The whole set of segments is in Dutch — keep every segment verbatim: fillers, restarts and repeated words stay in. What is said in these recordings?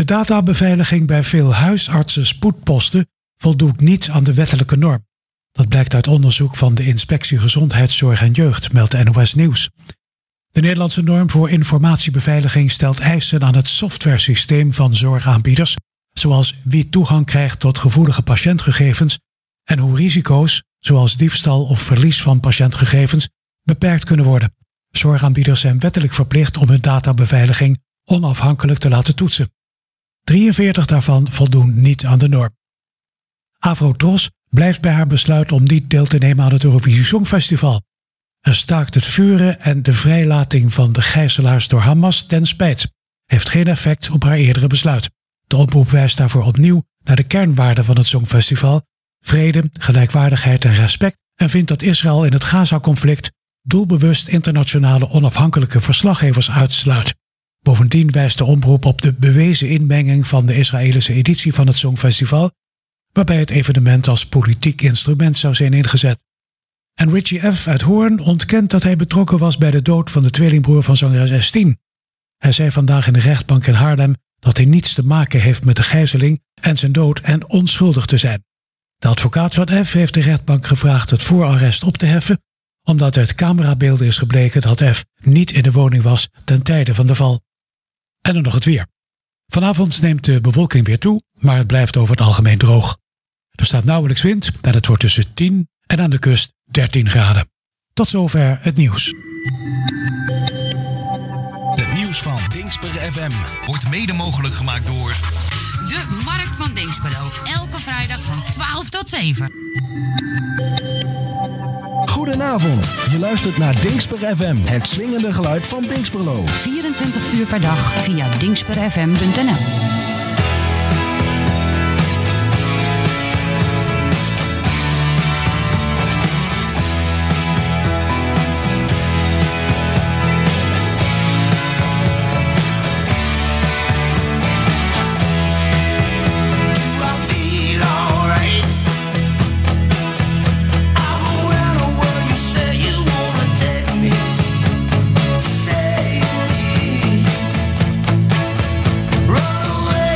databeveiliging bij veel huisartsen spoedposten voldoet niet aan de wettelijke norm. Dat blijkt uit onderzoek van de Inspectie Gezondheidszorg en Jeugd, meldt N O S Nieuws. De Nederlandse norm voor informatiebeveiliging stelt eisen aan het softwaresysteem van zorgaanbieders, zoals wie toegang krijgt tot gevoelige patiëntgegevens en hoe risico's, zoals diefstal of verlies van patiëntgegevens, beperkt kunnen worden. Zorgaanbieders zijn wettelijk verplicht om hun databeveiliging onafhankelijk te laten toetsen. drieënveertig daarvan voldoen niet aan de norm. Avrotros blijft bij haar besluit om niet deel te nemen aan het Eurovisie Songfestival. Een staakt het vuren en de vrijlating van de gijzelaars door Hamas ten spijt heeft geen effect op haar eerdere besluit. De omroep wijst daarvoor opnieuw naar de kernwaarden van het Songfestival: vrede, gelijkwaardigheid en respect, en vindt dat Israël in het Gaza-conflict doelbewust internationale onafhankelijke verslaggevers uitsluit. Bovendien wijst de omroep op de bewezen inmenging van de Israëlische editie van het Songfestival, waarbij het evenement als politiek instrument zou zijn ingezet. En Richie F. uit Hoorn ontkent dat hij betrokken was bij de dood van de tweelingbroer van zangeres S tien. Hij zei vandaag in de rechtbank in Haarlem dat hij niets te maken heeft met de gijzeling en zijn dood en onschuldig te zijn. De advocaat van F. heeft de rechtbank gevraagd het voorarrest op te heffen, omdat uit camerabeelden is gebleken dat F. niet in de woning was ten tijde van de val. En dan nog het weer. Vanavond neemt de bewolking weer toe, maar het blijft over het algemeen droog. Er staat nauwelijks wind en het wordt tussen tien en aan de kust dertien graden. Tot zover het nieuws. Het nieuws van Dingsper F M wordt mede mogelijk gemaakt door de Markt van Dinxperlo. Elke vrijdag van twaalf tot zeven. Goedenavond, je luistert naar Dingsper F M, het swingende geluid van Dinxperlo. vierentwintig uur per dag via dingsper f m punt n l. Run away.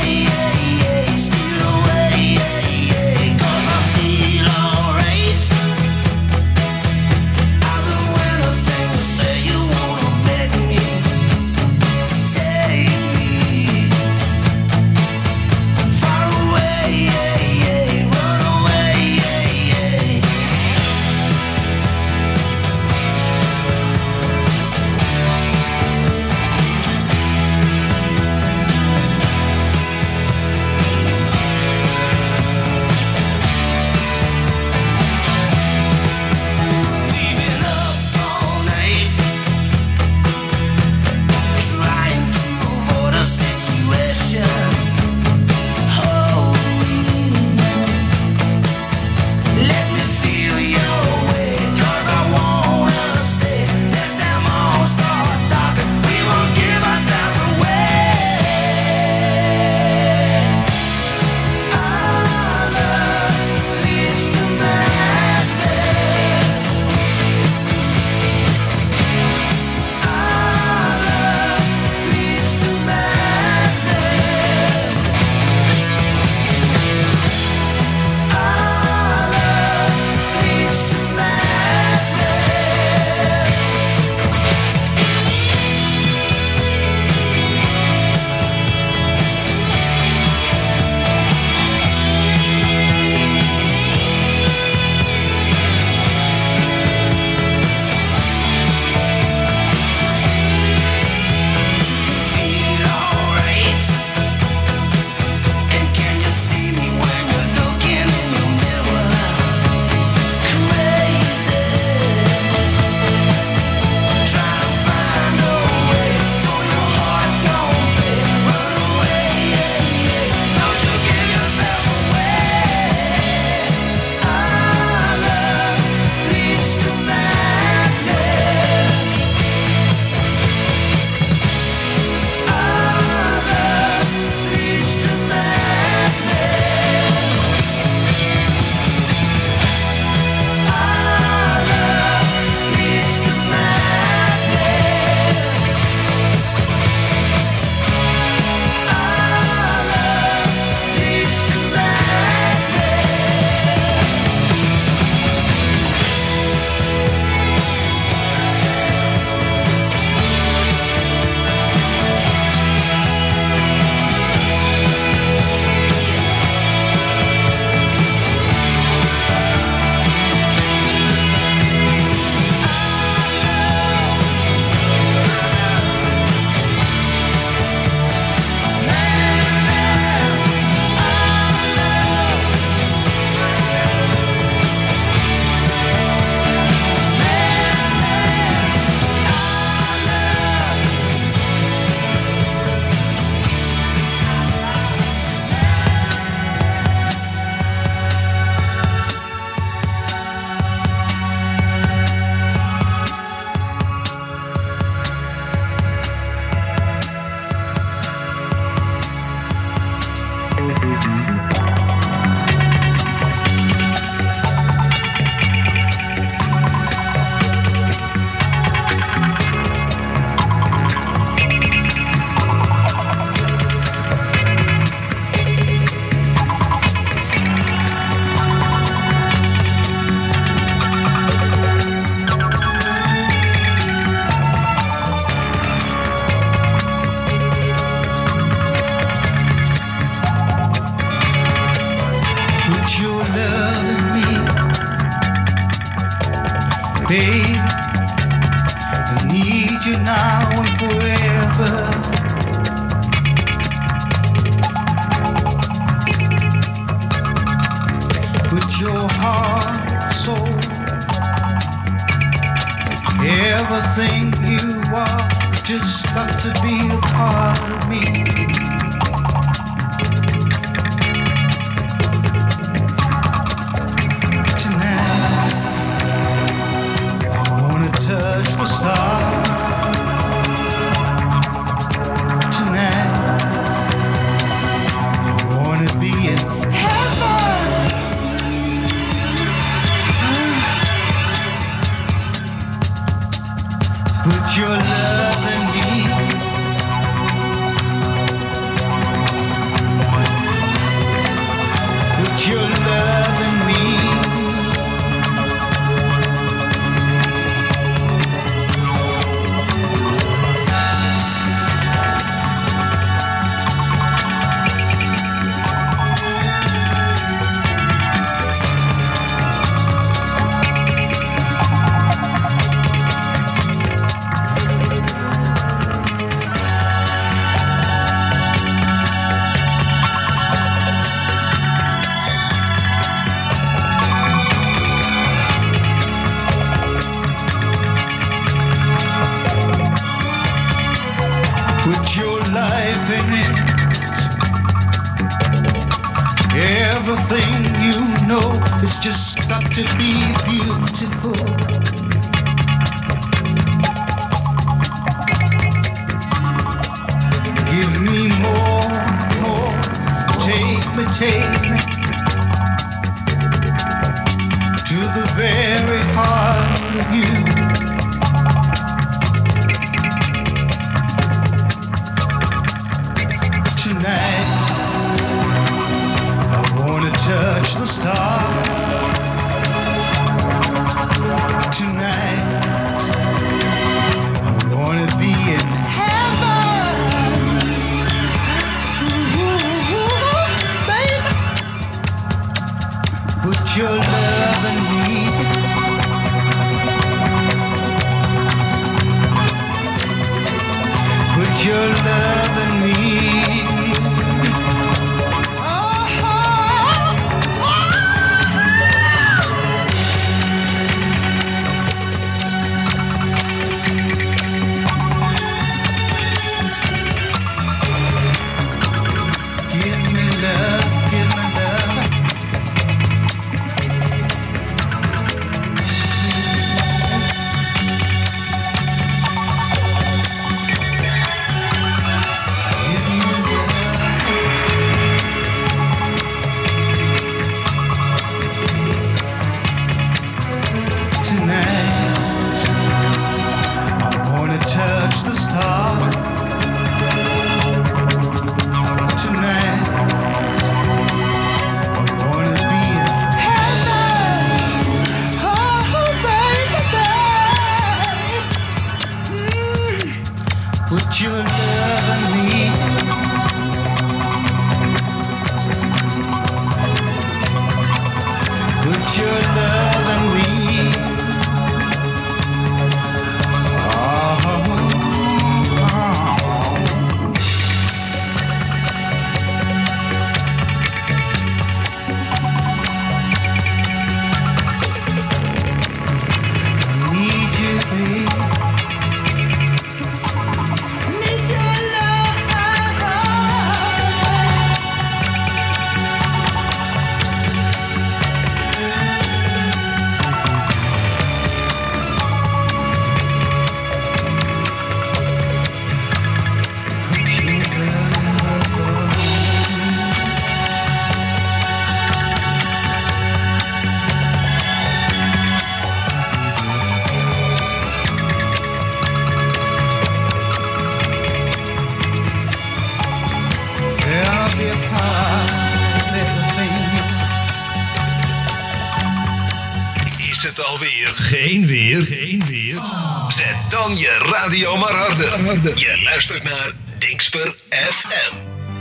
Is het alweer geen weer? Geen weer? Zet dan je radio maar harder. Je luistert naar Dingsper F M.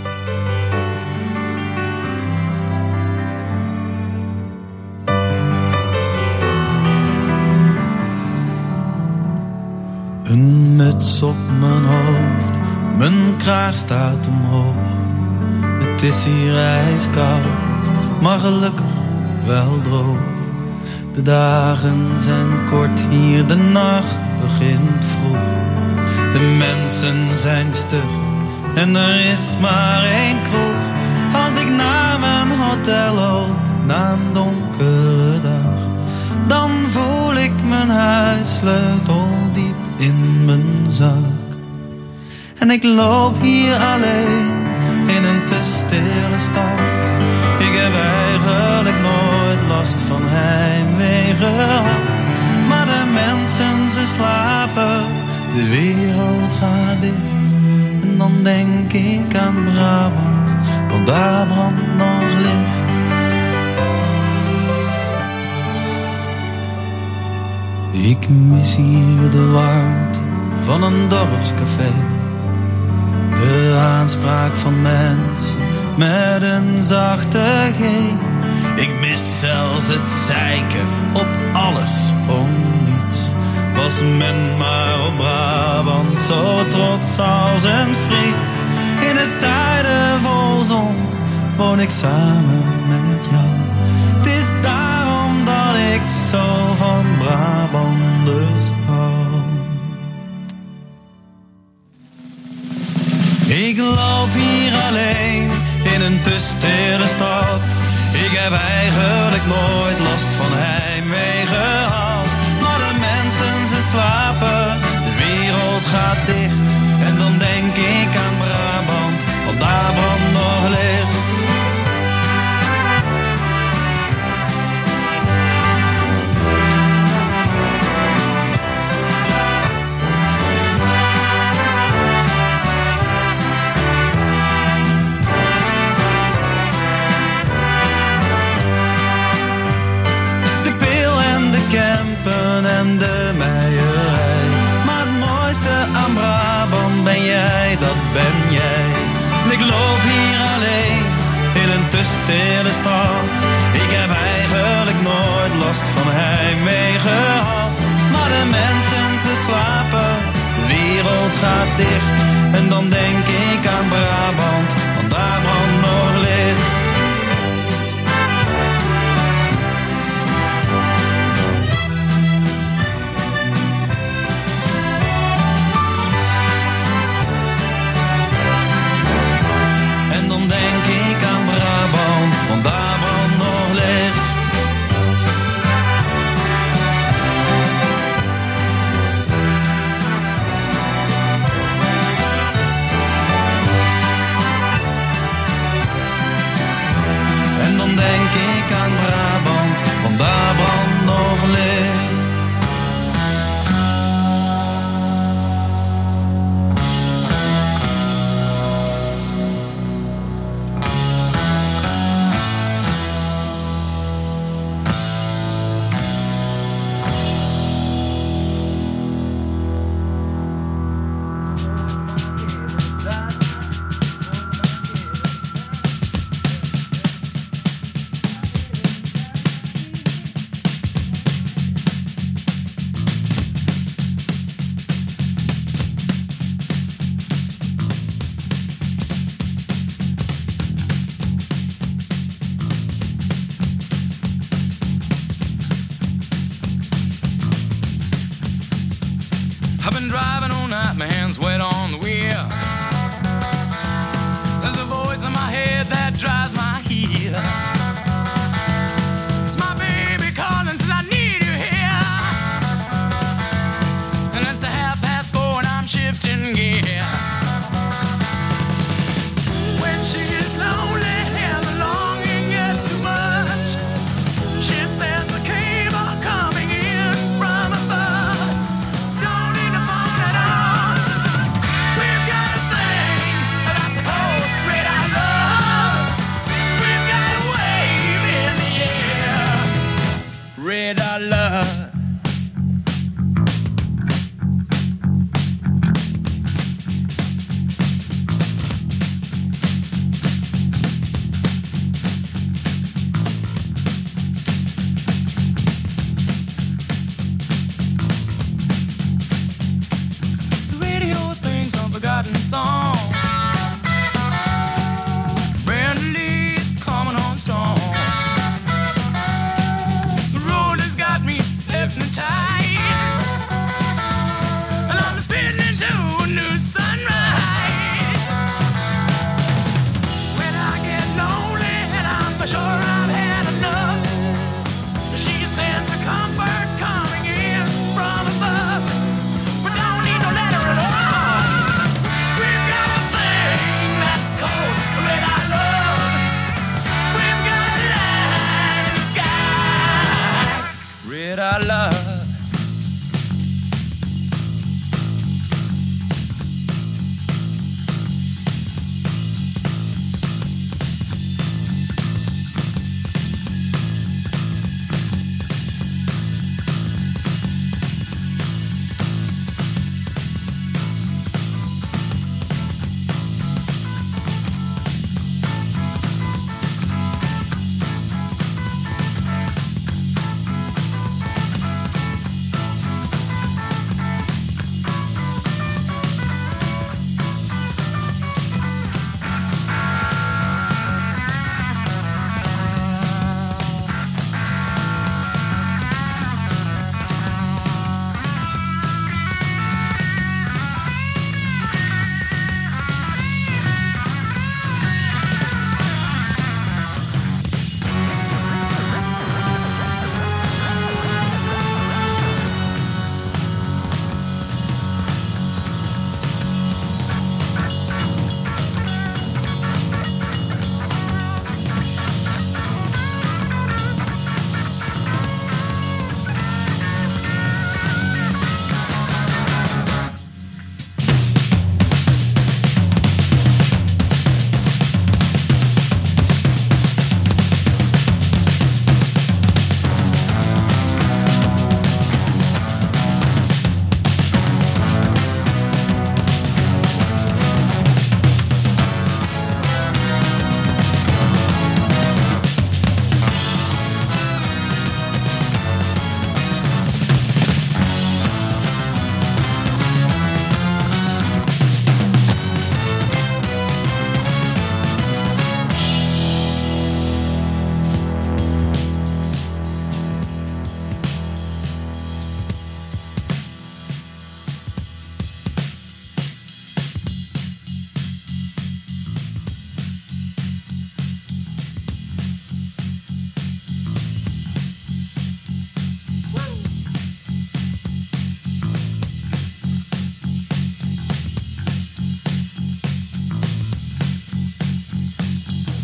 Een muts op mijn hoofd, mijn kraag staat omhoog. Het is hier ijskoud, maar gelukkig wel droog. De dagen zijn kort hier, de nacht begint vroeg. De mensen zijn stug en er is maar één kroeg. Als ik naar mijn hotel loop, na een donkere dag, dan voel ik mijn huissleutel diep in mijn zak. En ik loop hier alleen in een te stille stad. Ik heb eigenlijk nooit last van heimwee gehad. Maar de mensen, ze slapen, de wereld gaat dicht. En dan denk ik aan Brabant, want daar brandt nog licht. Ik mis hier de warmte van een dorpscafé. De aanspraak van mensen met een zachte G. Ik mis zelfs het zeiken op alles om niets. Was men maar op Brabant zo trots als een Fries. In het zuiden vol zon woon ik samen met jou. Het is daarom dat ik zo van Brabanders hou. Ik loop hier alleen in een te stille stad. Ik heb eigenlijk nooit last van heimwee gehad. Maar de mensen, ze slapen, de wereld gaat dicht. En dan denk ik aan Brabant, want daar brandt nog licht. Kempen en de meierij. Maar het mooiste aan Brabant ben jij, dat ben jij. Ik loop hier alleen in een te stille stad. Ik heb eigenlijk nooit last van heimwee gehad. Maar de mensen, ze slapen, de wereld gaat dicht. En dan denk ik aan Brabant, want daar brandt nog licht. Dan denk ik aan Brabant, want daar brandt nog licht. En dan denk ik aan Brabant, want daar brandt nog licht. We've got a thing that's cold, red, I love.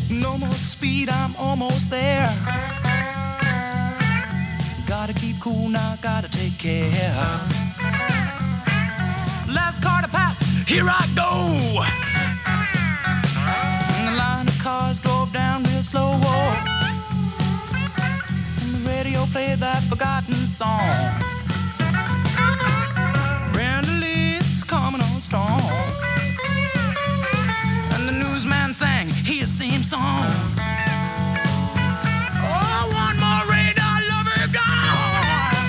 No more speed, I'm almost there. Gotta keep cool now, gotta take care. Last car to pass, here I go. And the line of cars drove down real slow. And the radio played that forgotten song. Brenda Lee's coming on strong. And the newsman sang his same song. Oh, one more radar lover gone.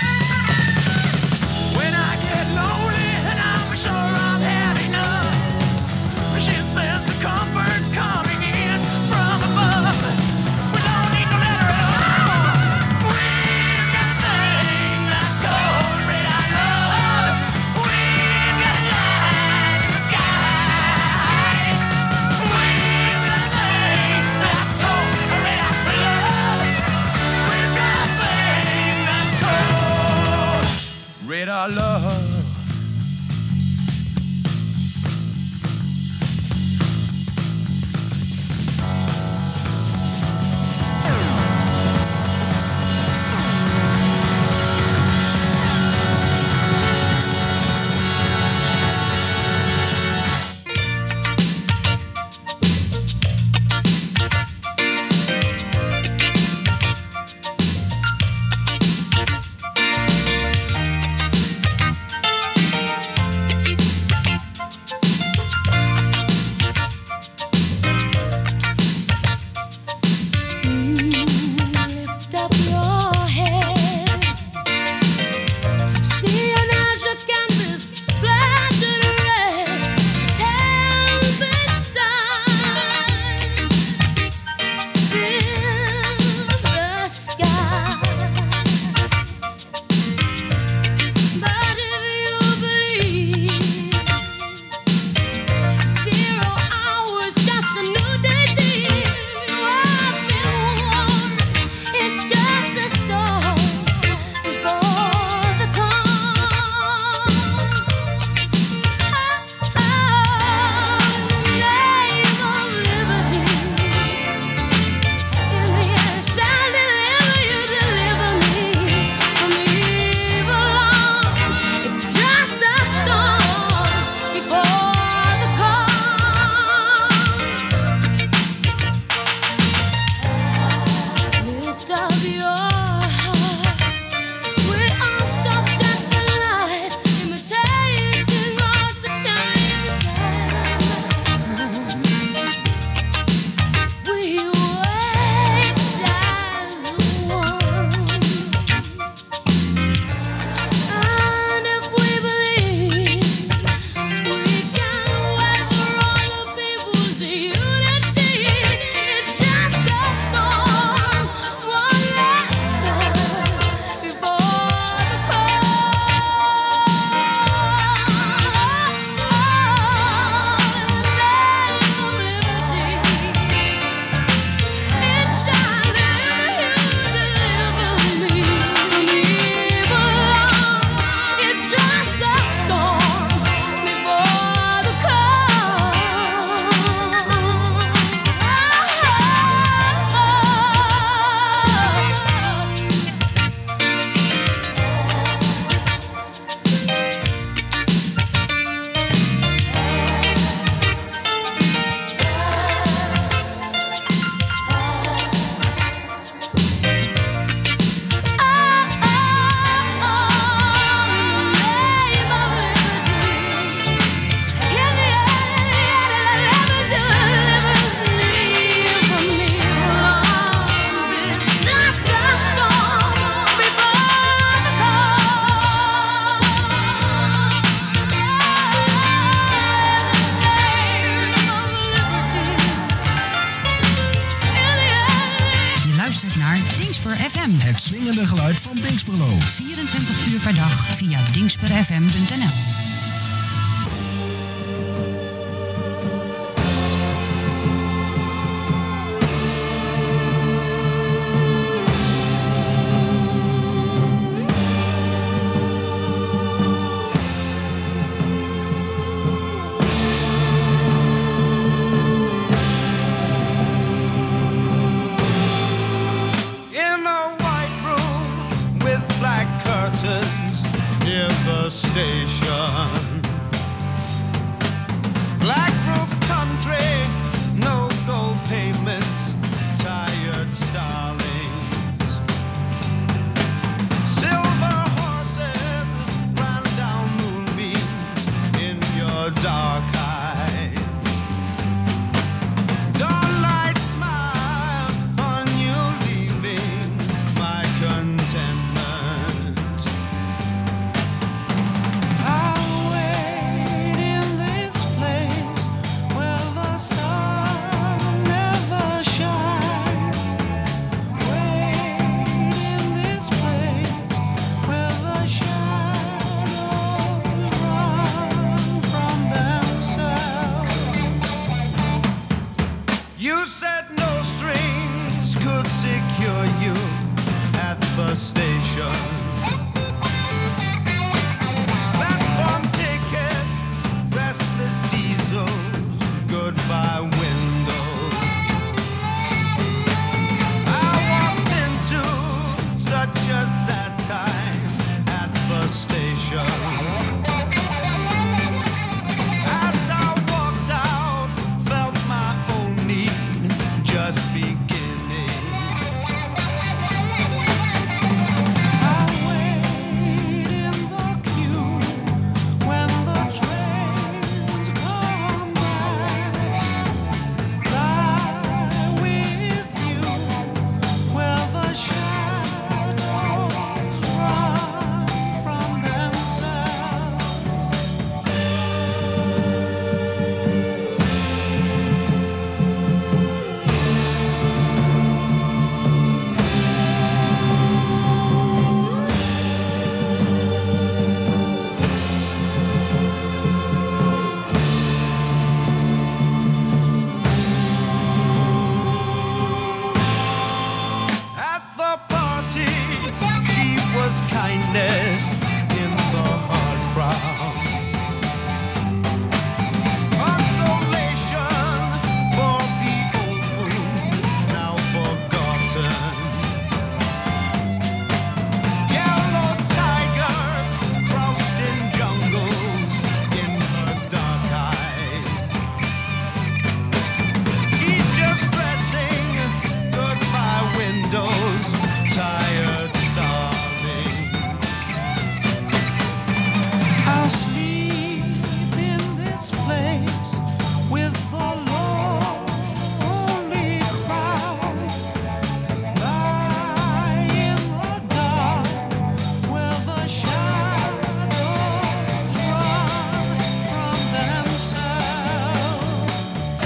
When I get lonely and I'm sure I've had enough, she says the comfort coming in from above. We don't need no letter at all. We've got a thing that's called radar love. We've got a light in the sky. We've got a thing that's called radar love. We've got a thing that's called radar love. Lift up your heads to see an azure canvas splattered red. Tell beside fill the sky. But if you believe zero hours, just a new day's eve. I've been warned, it's just a storm before the calm. Oh, in the name of liberty, in the end shall deliver you, deliver me from evil arms. It's just a storm before the calm. Lift up your heart. We are subjects to life, imitating what the times have. We wait as one. And if we believe we can weather all the people's unity, it's just a storm, one last storm before the calm. In the name of liberty, it shall deliver you, deliver me from evil arms. It's just a storm before the calm. Je luistert naar Dingsper F M. Het swingende geluid van Dinxperlo. vierentwintig uur per dag via dingsper f m punt n l. You said no strings could secure you at the station. Platform ticket, restless diesels, goodbye windows. I walked into such a sad time at the station. As I walked out, felt my own need just beginning. I wait in the queue when the trains come by. Lie with you where the shadows run from themselves. At the party, she was kindness in the hard crowd. Consolation for the old wound now forgotten. Yellow tigers crouched in jungles in her dark eyes. She's just dressing goodbye windows, tired, starving. I'll sleep in this place with the lonely crowd. Lie in the dark where the shadows run from themselves.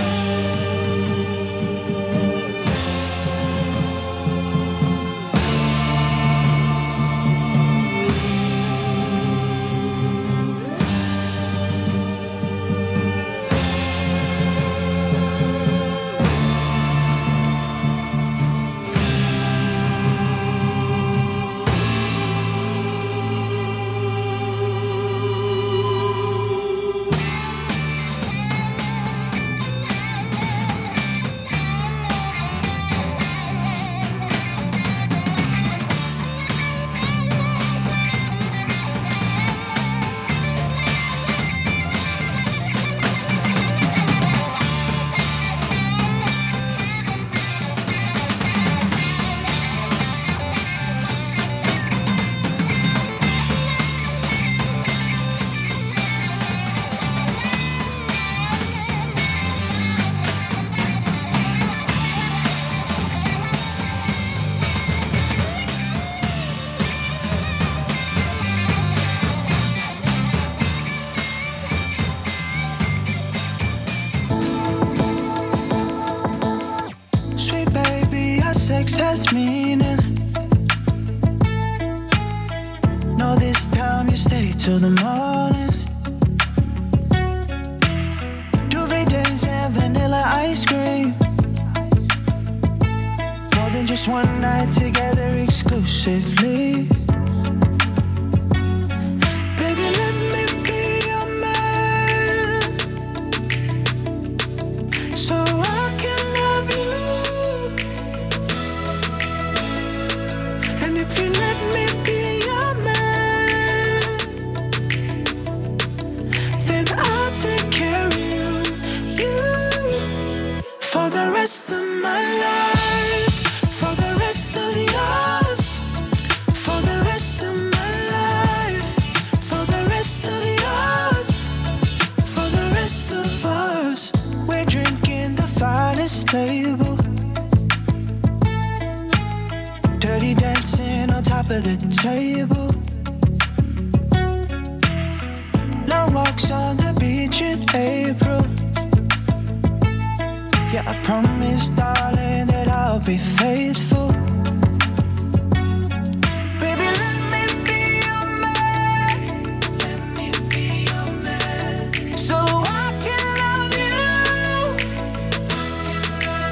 Sweet baby, our sex has meaning. No, this time you stay till the morning. Duvet days and vanilla ice cream. More than just one night together exclusively. Baby, let me be your man, so I can love you. And if you let me be your man, then I'll take care of you, you, for the rest of my life, for the rest of yours, for the rest of my life, for the rest of yours, for the rest of us. We're drinking the finest label, dirty dancing on top of the table. Long walks on the beach in April. Yeah, I promise, darling, that I'll be faithful. Baby, let me be your man. Let me be your man, so I can love you.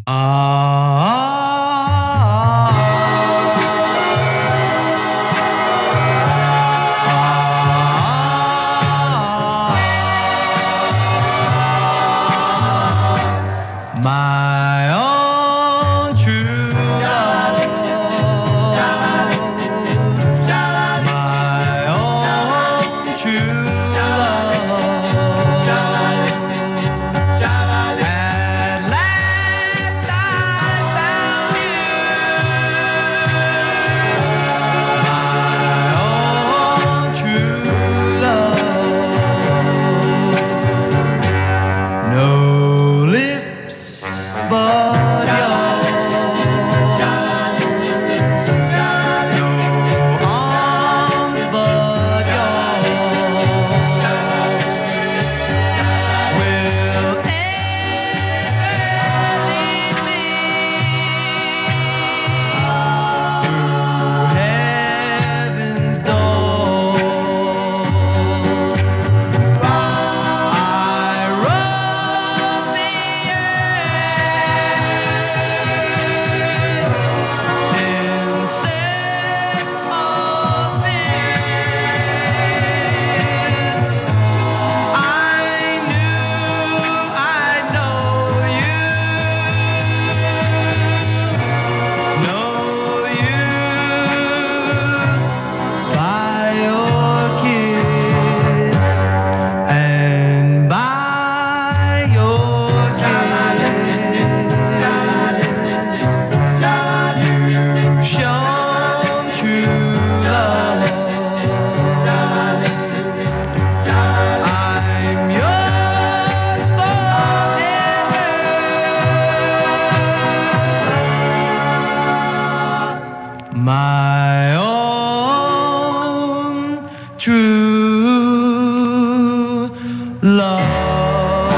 My own true love, my own true love. At last I found you, my own true love. No lips but yours, no arms but yours will ever lead me through heaven's doors. I roam the earth in search of this. I knew I'd know you, know you by your kiss and by your kiss. You've shown true love. I'm yours forever. My own true love.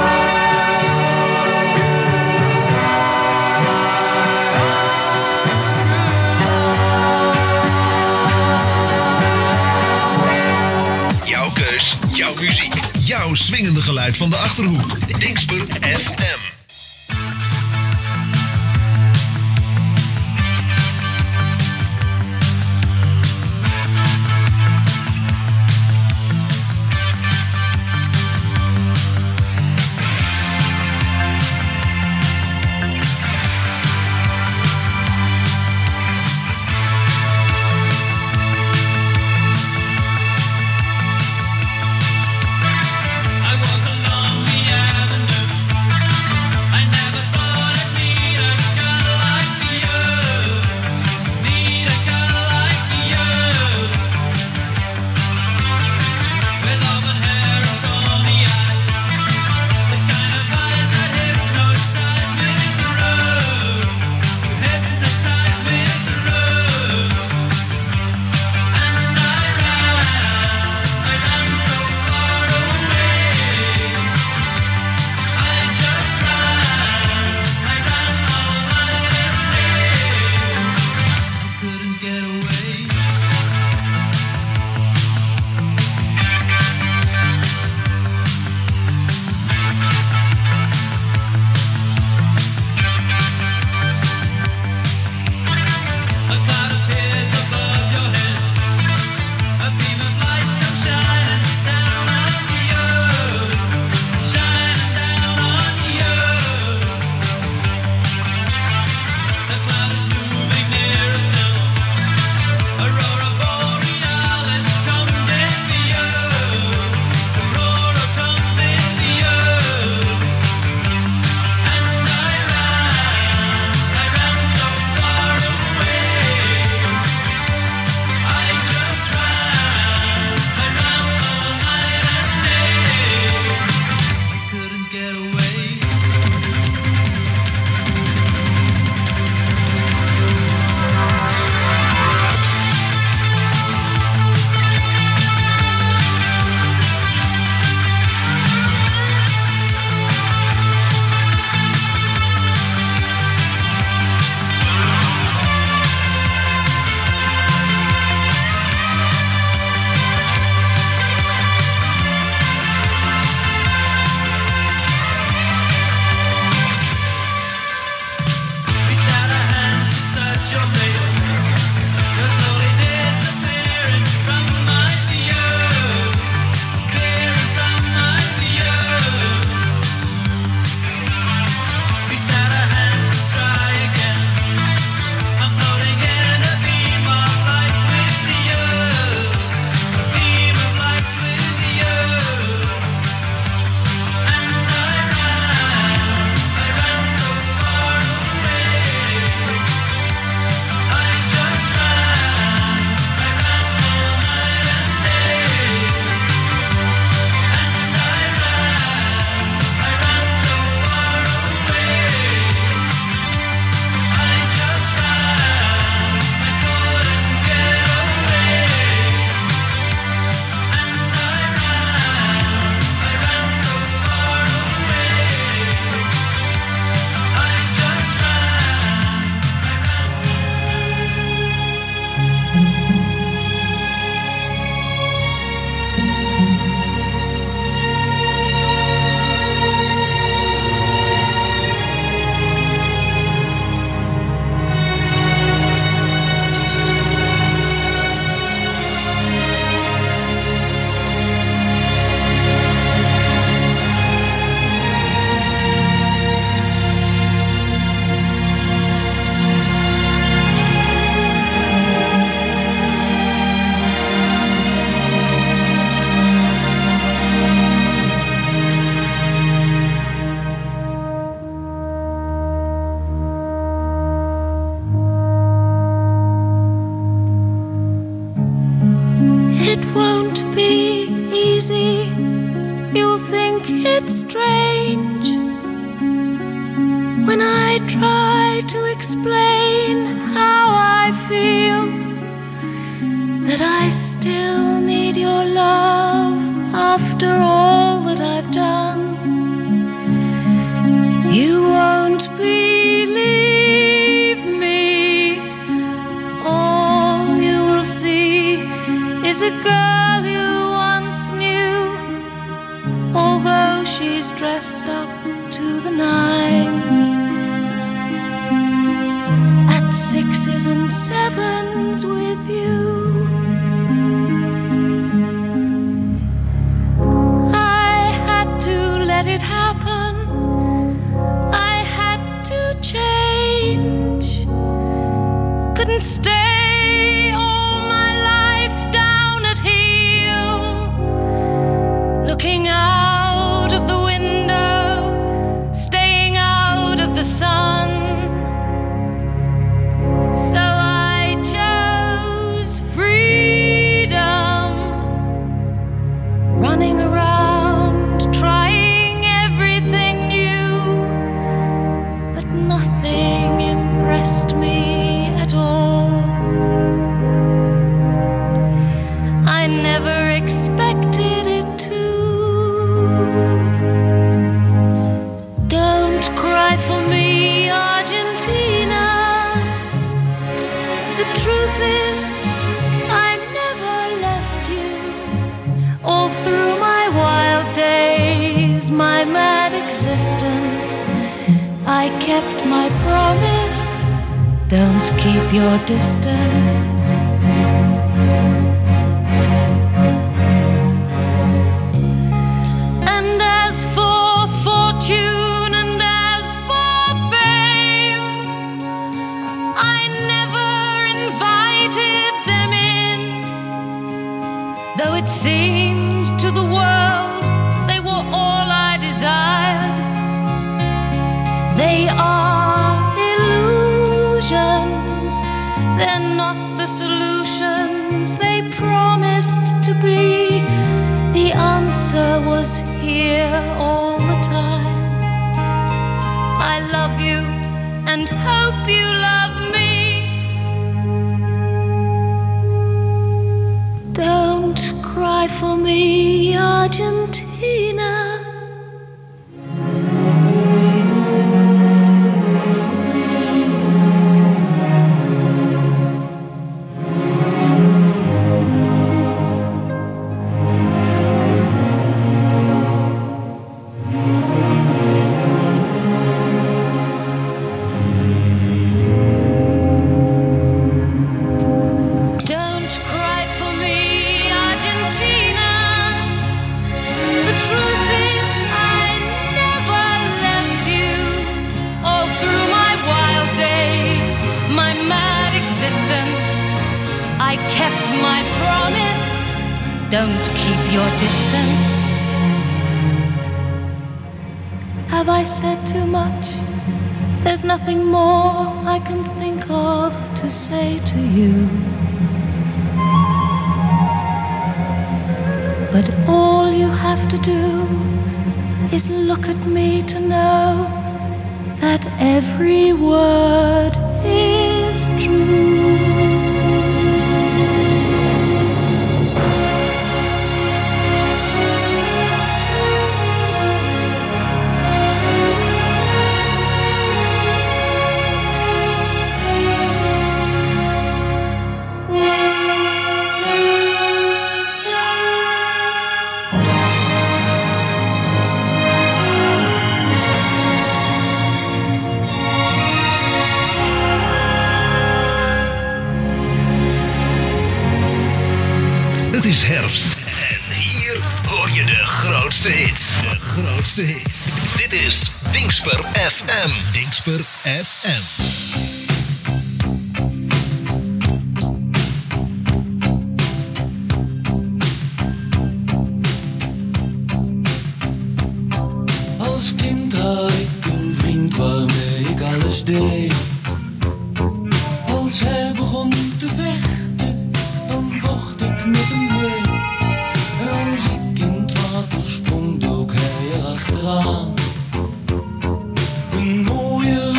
Jouw keus, jouw muziek, jouw swingende geluid van de Achterhoek. Dingsper F M. I walk along the avenue. when I try to explain how I feel, that I still need your love after all that I've done. You won't believe me. All you will see is a girl you once knew, although she's dressed up to the nines, at sixes and sevens with you. I had to let it happen. I had to change. Couldn't stay all my life down at heel, looking out of the window, staying out of the sun. So I chose freedom, running around, trying everything new, but nothing impressed me at all. I never expected it to. Don't cry for me, Argentina. The truth is, I never left you. All through my wild days, my mad existence, I kept my promise. Don't keep your distance. And as for fortune and as for fame, I never invited them in, though it seemed to the world they were all I desired. They are illusions, they're not the solutions they promised to be. The answer was here all the time. I love you and hope you love me. Don't cry for me, Argentina. Don't cry for me, Argentina. The truth is, I never left you. All through my wild days, my mad existence, I kept my promise. Don't keep your distance. Have I said too much? There's nothing more I can think of to say to you. But all you have to do is look at me to know that every word is true. Het is herfst en hier hoor je de grootste hits. De grootste hits. Dit is Dingsper F M. Dingsper F M. Als kind had ik een vriend waarmee ik alles deed. Als hij begon te vechten, dan vocht ik met hem mee. Als ik in het water sprong, dook hij erachteraan. Een mooie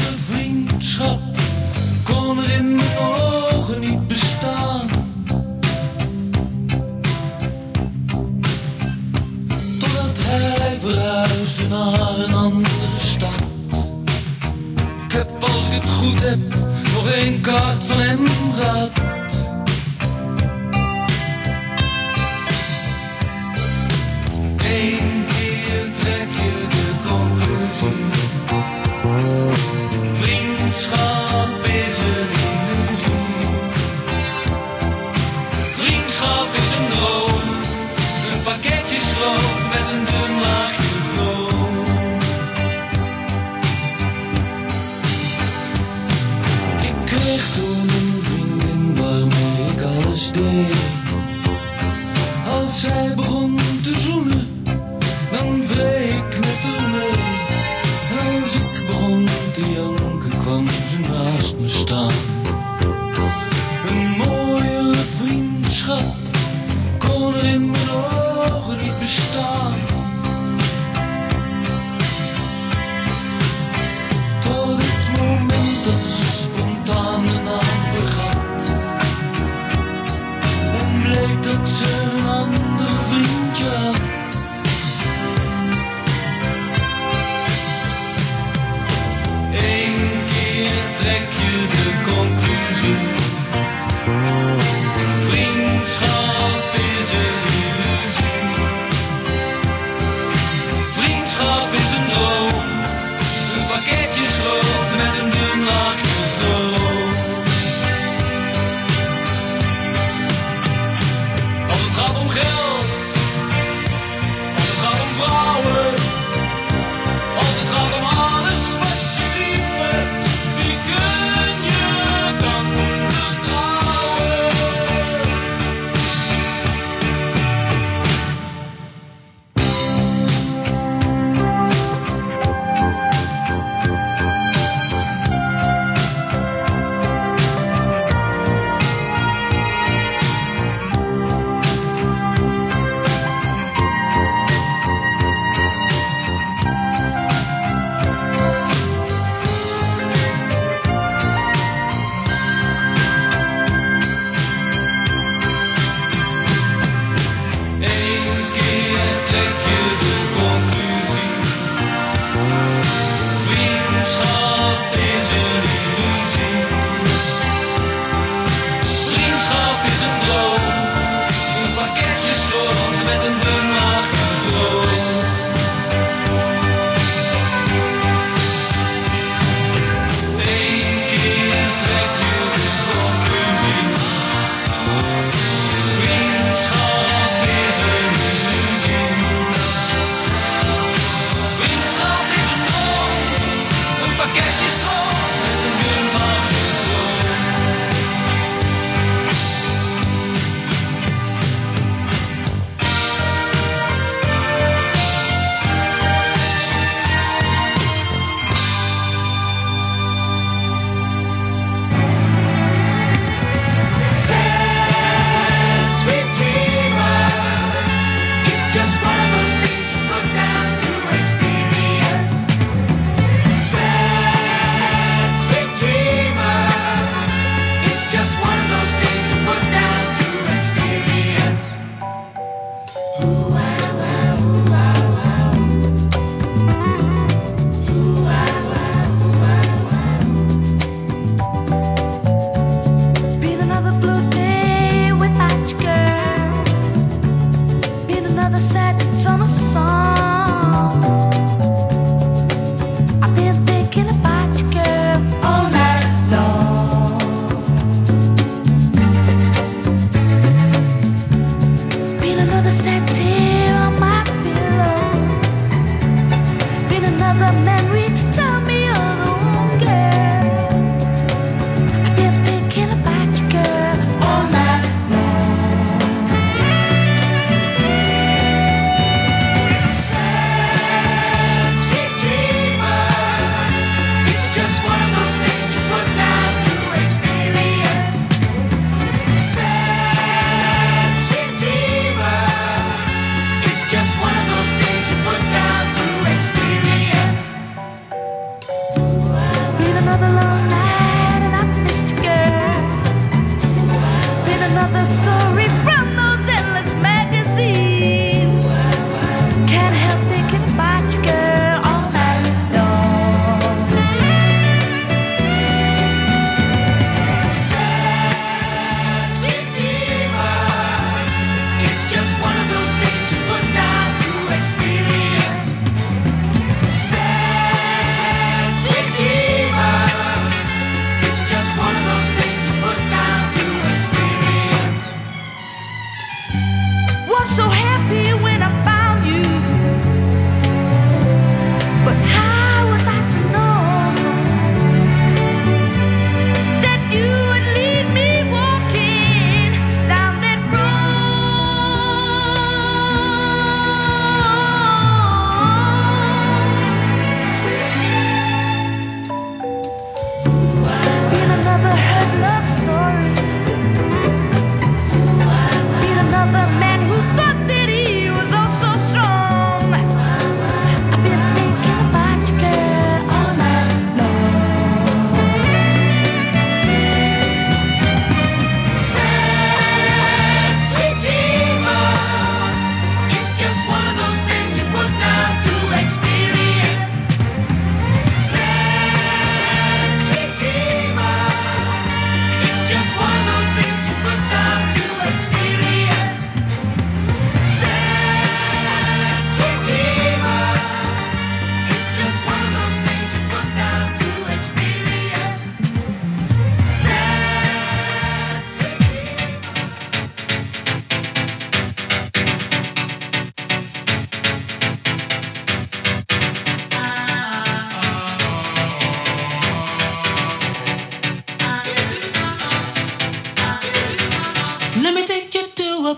goed heb, nog een kaart van hem gehad. Eén keer trek je de conclusie. Vriendschap is een illusie. Vriendschap is een droom. Een pakketje schroot met een dun laagje vloom. Ik kreeg toen een vriendin waarmee ik alles deed. Als zij begon te zoenen, dan wreef ik met haar mee. En als ik begon te janken, kwam ze naast me staan. Een mooie vriendschap kon er in mijn ogen niet bestaan. Tot het moment dat ze spontaan de naam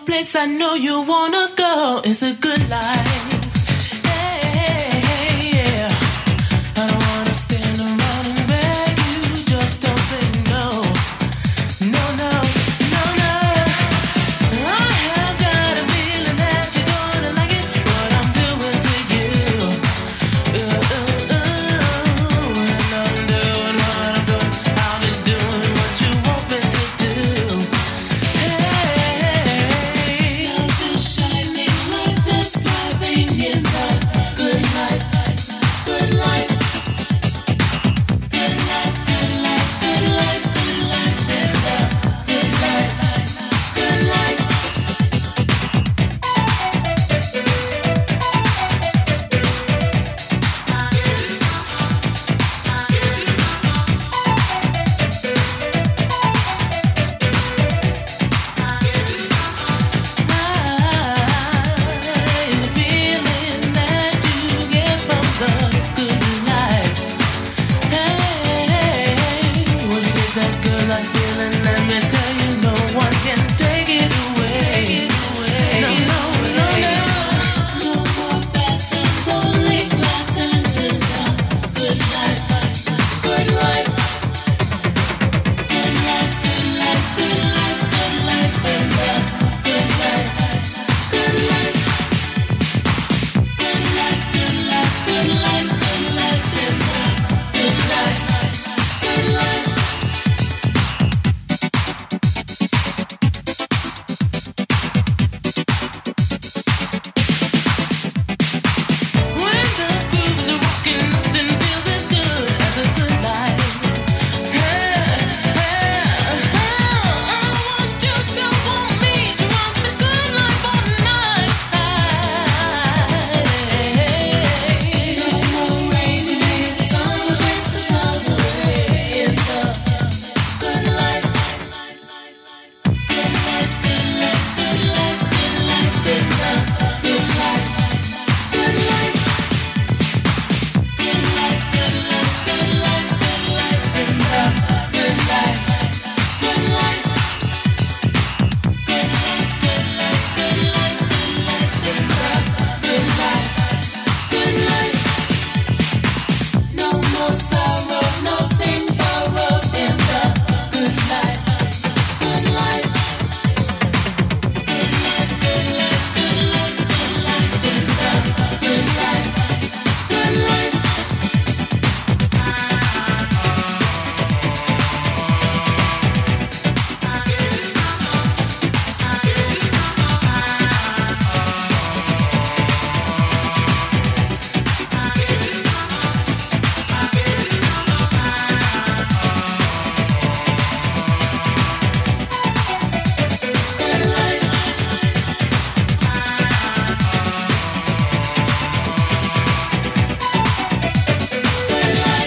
place I know you wanna go. It's a good life. Hey, hey, yeah. I don't wanna stand around and beg you. Just don't say no. No, no, no, no. I have got a feeling that you're gonna like it. What I'm doing to you. Uh, uh, uh, and I'm doing what I'm doing. I'll be doing what you want me to do. Hey, love is shining like this, thriving in the good life, good life, good life, good life, good life, good life, in the good life, good life. Feeling that you get from the good life. Hey, once you get that good life feeling, let me tell you, no one can take it away. No, no, no, no. No more bad times, only glad times in the good life, good life. Good life, good life, good life, good life in the good life, good life. Good life, good life, good life, good life in the good life, good life. When the grooves are rocking, nothing feels as good as a good life. Hey, hey, I want you to want me to want the good life all night. No more rainy days, the sun will chase the clouds away in the good life. Good life, good life, good life, good life in the good life, good life. Good life, good life, good life, good life in the good life, good life. Good life, good life, good life, good life in the good life, good life. No more sorrow, nothing borrowed in the good life, good life. Good life, good life, good life, good life in the good life, good life. Good life. Good life.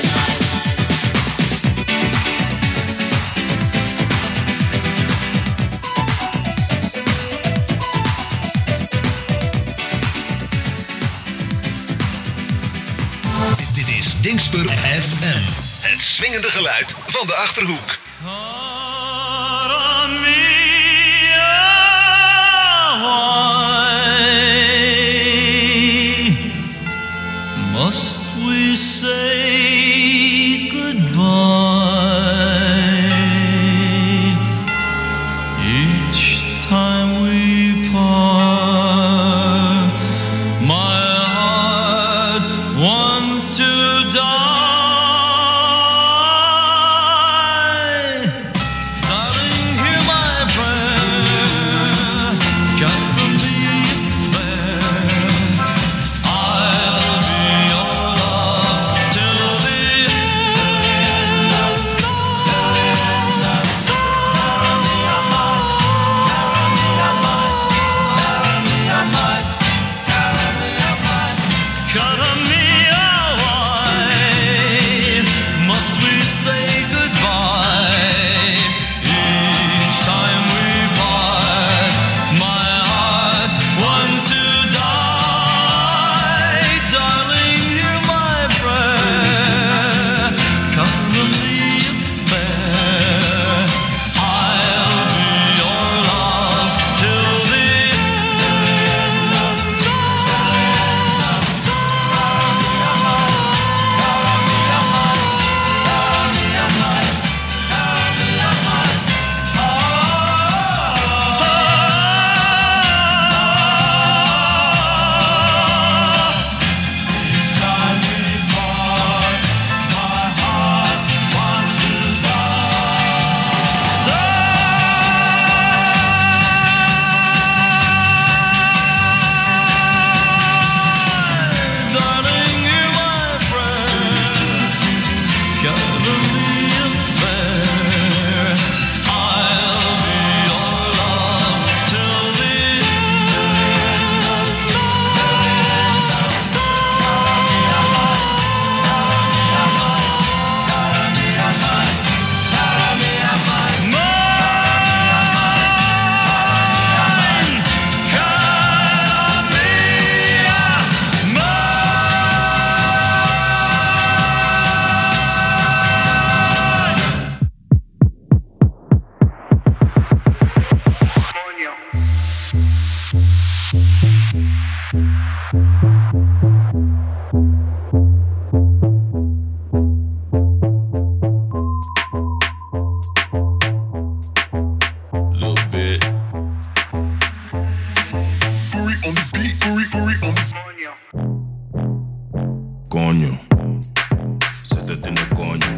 Dit, dit is Dingsper F M. Het swingende geluid van de Achterhoek. Must we say goodbye each time we part? My heart wants to die. de coño.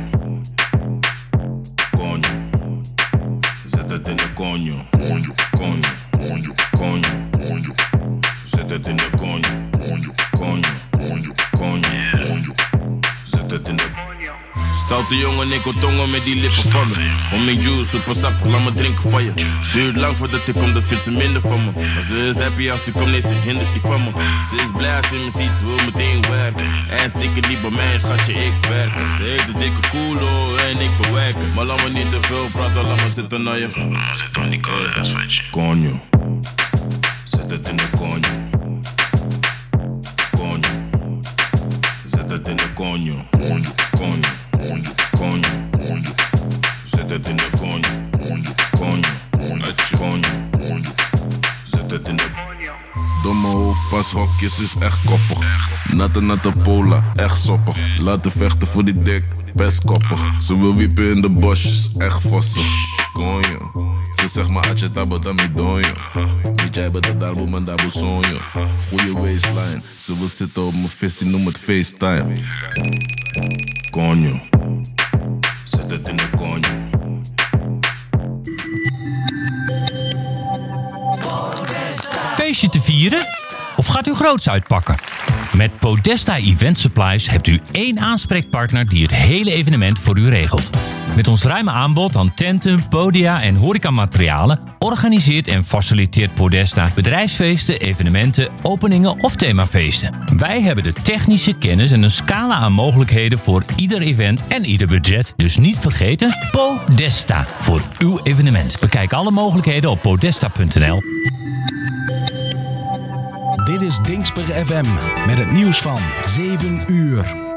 Coño. Zet het in de coño. Coño. Coño. Coño. Coño. Coño. Zet het in de coño. Coño. Coño. Coño. Coño. Coño. Zet het in de coño. Stoute jongen, ik wil tongen met die lippen van me. Homing juice, super sap, laat me drinken van je. Duurt lang voordat ik kom, dat vindt ze minder van me. Maar ze is happy als ze komt, nee, ze hindert niet van me. Ze is blij als ze me ziet, ze wil meteen werken. En stikken niet bij mij, schatje, ik werken. Ze heeft een dikke koelo en ik bewerken. Maar laat me niet te veel praten, laat me zitten naar je. Laat me zitten aan die koude switch. Coño. Zet het in de coño. Coño. Zet het in de coño. Coño. Coño. Coño, coño, coño. Zet het in de coño. Coño, coño, coño, coño, coño. Zet het in de coño. Domme hoofdpashokjes is echt koppig. Natte natte pola, echt soppig. Laten vechten voor die dik, best koppig. Ze wil wiepen in de bosjes, echt vossig. Coño. Ze zegt maar atje tabo dan mi donjo. Niet jij bent het dalbo man dabo sonjo. Goeie waistline. Ze wil zitten op mijn visie, noem het FaceTime. Coño. Zet het in de coño. Feestje te vieren? Of gaat u groots uitpakken? Met Podesta Event Supplies hebt u één aanspreekpartner die het hele evenement voor u regelt. Met ons ruime aanbod aan tenten, podia en horecamaterialen organiseert en faciliteert Podesta bedrijfsfeesten, evenementen, openingen of themafeesten. Wij hebben de technische kennis en een scala aan mogelijkheden voor ieder event en ieder budget. Dus niet vergeten, Podesta voor uw evenement. Bekijk alle mogelijkheden op podesta punt n l. Dit is Dingsper F M met het nieuws van zeven uur.